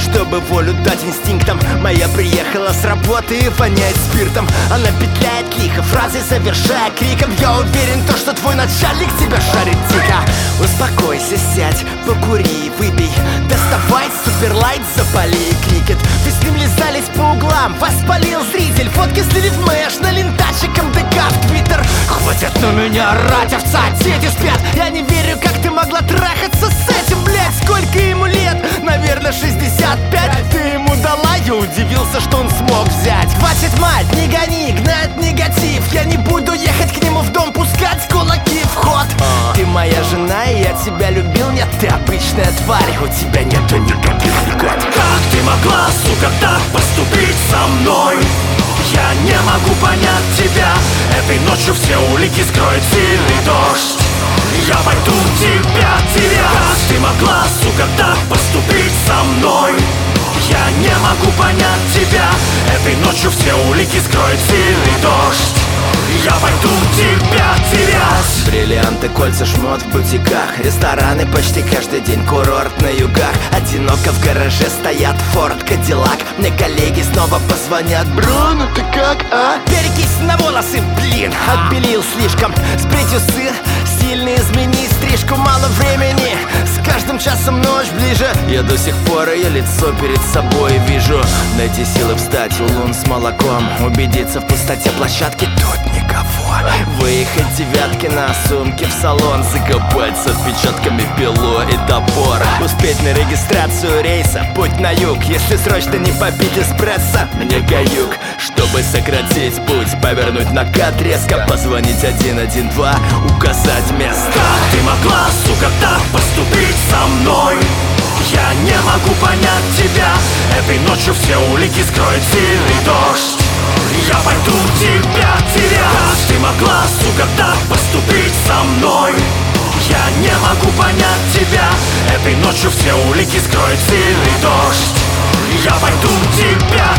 чтобы волю дать инстинктам. Моя приехала с работы и воняет спиртом. Она петляет лихо, фразы завершая криком. Я уверен, то, что твой начальник тебя шарит дико. Успокойся, сядь, покури, выпей. Доставай суперлайт, запали и крикет. Вы с ним лизались по углам, вас спалил зритель. Фотки слили в мэш, налентачиком ДК в твиттер. Хватит на меня орать, овца, дети спят. Я не верю, как ты могла трахаться с этим, блядь. Сколько ему лет? Наверное, 65. Ты ему дала, я удивился, что он смог взять. Хватит, мать, не гони, гнать негатив. Я не буду ехать к нему в дом, пускать кулаки в ход. Ты моя жена, и я тебя любил. Нет, ты обычная тварь, у тебя нету никаких льгот. Как ты могла, сука, так поступить со мной? Я не могу понять тебя. Этой ночью все улики скроет сильный дождь. Я пойду тебя терять. Как ты могла, сука, так поступить со мной? Я не могу понять тебя. Этой ночью все улики скроет сильный дождь. Я пойду тебя терять. Бриллианты, кольца, шмот в бутиках. Рестораны почти каждый день, курорт на югах. Одиноко в гараже стоят Форд, Кадиллак. Мне коллеги снова позвонят: Бруно, ты как, а? Перекись на волосы, блин, отбелил слишком. Сприть усы, сильно измени стрижку, мало времени. С каждым часом ночь ближе. Я до сих пор ее лицо перед собой вижу. Найти силы встать, улун с молоком. Убедиться в пустоте площадки, тут никого. Выехать девятки на сумке в салон. Закопать с отпечатками пилу и топор. Успеть на регистрацию рейса, путь на юг. Если срочно не попить эспрессо, мне каюк. Чтобы сократить путь, повернуть накат резко. Позвонить 112, указать место. Как ты могла, сука, так поступить со мной? Я не могу понять тебя. Этой ночью все улики скроет сильный дождь. Я пойду тебя терять. Как ты могла, сука, так поступить со мной? Я не могу понять тебя. Этой ночью все улики скроет сильный дождь. Я пойду тебя